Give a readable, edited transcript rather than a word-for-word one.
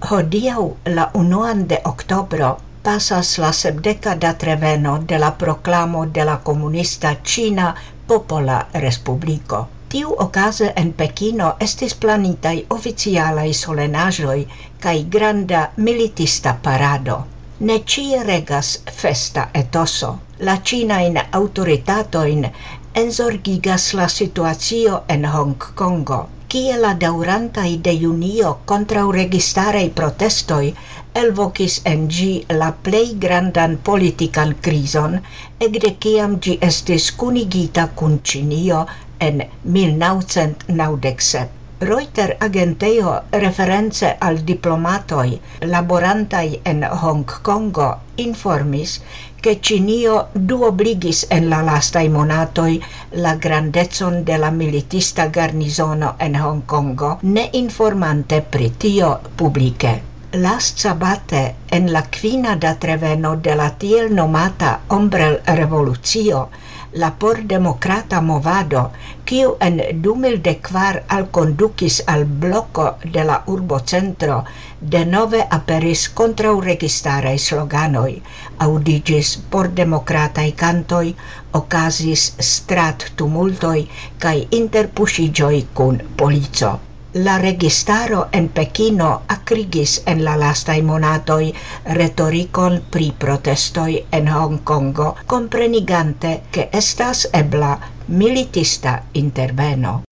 Hodiaŭ la 1 de oktobro pasas la 70 datreveno de la proklamo de la komunista Ĉina Popola Respubliko. Tiu okaze en Pekino estis planitaj oficialaj solenaĵoj kaj granda militista parado. Ne ĉie regas festa etoso. La ĉinajn aŭtoritatojn enzorgigas la situacio en Hongkongo, kie la daŭrantaj de junio kontraŭregistaraj protestoj elvokis en ĝi la plej grandan politikan krizon ekde kiam ĝi estis kunigita kun Ĉinio en 1997. Reuters agentejo reference al diplomatoj laborantaj en Hongkongo informis, ke Ĉinio duobligis en la lastaj monatoj la grandecon de la militista garnizono en Hongkongo, ne informante pri tio publike. Lastsabate en la 5 datreveno de la tiel nomata Ombrel-revolucio, la por-demokrata movado, kiu en 2014 alkondukis al bloko de la urbocentro, denove aperis kontraŭregistaraj sloganoj, aŭdiĝis por-demokrataj kantoj, okazis strat-tumultoj kaj interpuŝiĝoj kun polico. La registaro en Pekino akrigis en la lastaj monatoj retorikon pri protestoj en Hongkongo, komprenigante, ke estas ebla militista interveno.